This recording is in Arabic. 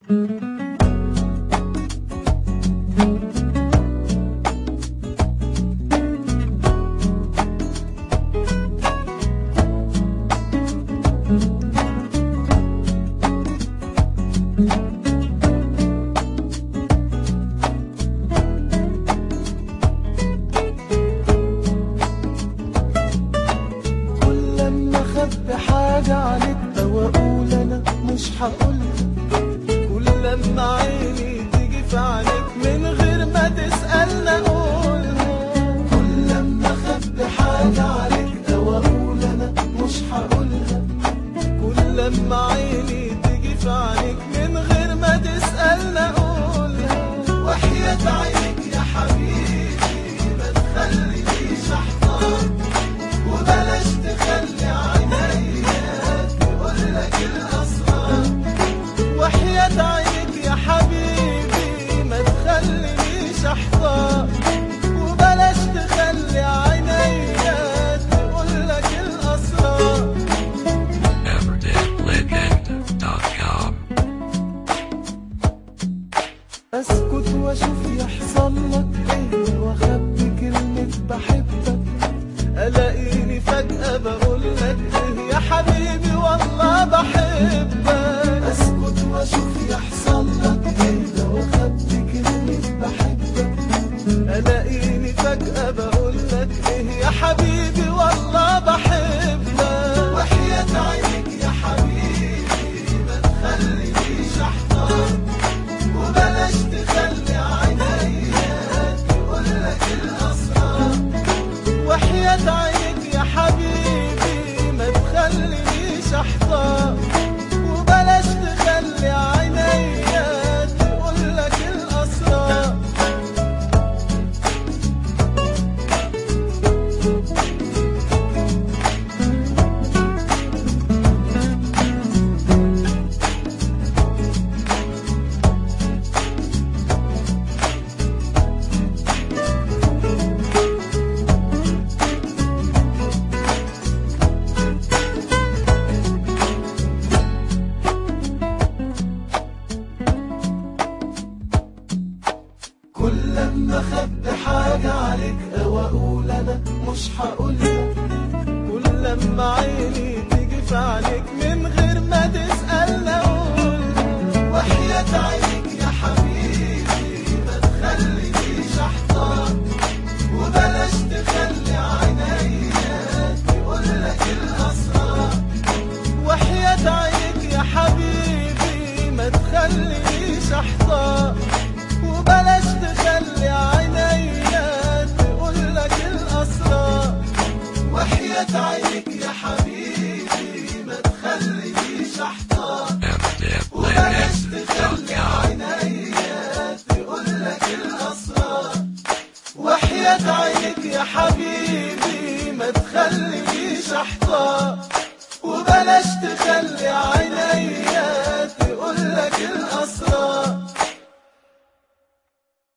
حاجة عليك أو أقول أنا مش هقولها، كل لما عيني تيجي في عينيك من غير ما تسألني أقولها. كل لما أخبي حاجة عليك أو أقول أنا مش هقولها، كل لما عيني تيجي في عينيك من غير ما تسألني أقولها. وحياة عينيك يا حبيبي ما تخلينيش أحتار، وبلاش تخلي عينيا تقولك الأسرار. وحياة عينيك يا حبيبي ما تخلينيش أحتار، وبلاش تخلي عينيا تقولك الأسرار. everdeadlegend.com. أسكت وأشوف يحصل لك إيه، وأخبي كلمة بحبك، ألاقيني فجأة بقولك إيه يا حبيبي والله بحبك. أسكت وأشوف يحصل لك إيه، وأخبي كلمة بحبك، ألاقيني فجأة بقولك إيه يا حبيبي والله بحبك. وحياة عينيك يا حبيبي ما تخلينيش أحتار، وبلاش تخلي عينيا تقولك الأسرار. وحياة عينيك يا حبيبي ما تخلينيش أحتار، وبلاش تخلي عينيا تقولك الأسرار. كل لما أخبي حاجة عليك أو أقول أنا مش هقولها، كل لما عيني تيجي في عينيك من غير ما تسألني أقولها. وحياة عينيك يا حبيبي ما تخلينيش أحتار، وبلاش تخلي عينيا تقولك الأسرار. وحياة عينيك يا حبيبي ما تخلينيش أحتار، وبلاش تخلي عينيا تقولك الأسرار. وحياة عينيك يا حبيبي ما تخلينيش أحتار، وبلاش تخلي عينيا تقولك الأسرار. وحياة عينيك يا حبيبي ما تخلينيش أحتار، وبلاش تخلي عينيا